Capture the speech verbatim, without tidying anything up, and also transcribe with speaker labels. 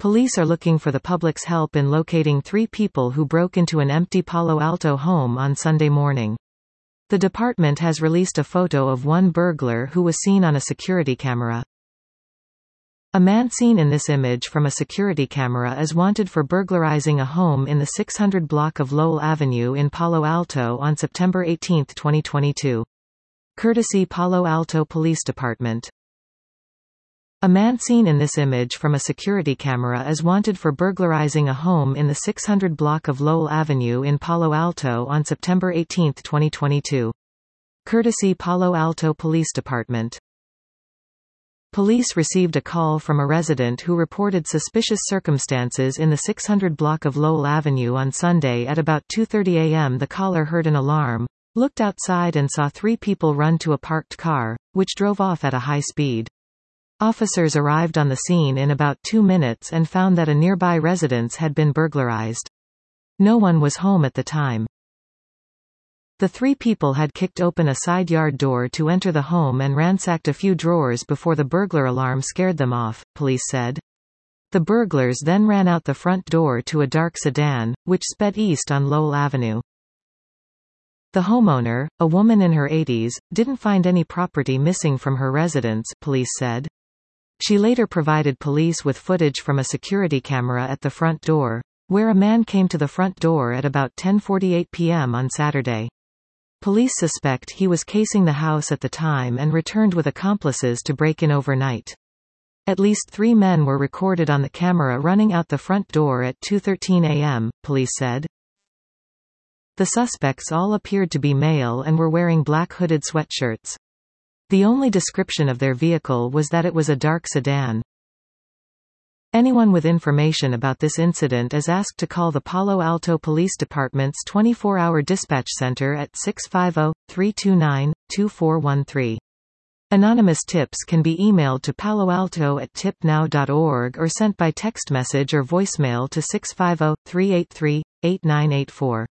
Speaker 1: Police are looking for the public's help in locating three people who broke into an empty Palo Alto home on Sunday morning. The department has released a photo of one burglar who was seen on a security camera. A man seen in this image from a security camera is wanted for burglarizing a home in the six hundred block of Lowell Avenue in Palo Alto on September eighteenth twenty twenty-two. Courtesy Palo Alto Police Department. A man seen in this image from a security camera is wanted for burglarizing a home in the six hundred block of Lowell Avenue in Palo Alto on September eighteenth twenty twenty-two. Courtesy Palo Alto Police Department. Police received a call from a resident who reported suspicious circumstances in the six hundred block of Lowell Avenue on Sunday at about two thirty a m The caller heard an alarm, looked outside and saw three people run to a parked car, which drove off at a high speed. Officers arrived on the scene in about two minutes and found that a nearby residence had been burglarized. No one was home at the time. The three people had kicked open a side yard door to enter the home and ransacked a few drawers before the burglar alarm scared them off, police said. The burglars then ran out the front door to a dark sedan, which sped east on Lowell Avenue. The homeowner, a woman in her eighties, didn't find any property missing from her residence, police said. She later provided police with footage from a security camera at the front door, where a man came to the front door at about ten forty-eight p m on Saturday. Police suspect he was casing the house at the time and returned with accomplices to break in overnight. At least three men were recorded on the camera running out the front door at two thirteen a m, police said. The suspects all appeared to be male and were wearing black hooded sweatshirts. The only description of their vehicle was that it was a dark sedan. Anyone with information about this incident is asked to call the Palo Alto Police Department's twenty-four hour dispatch center at six five zero, three two nine, two four one three. Anonymous tips can be emailed to paloalto at tip now dot org or sent by text message or voicemail to six five zero, three eight three, eight nine eight four.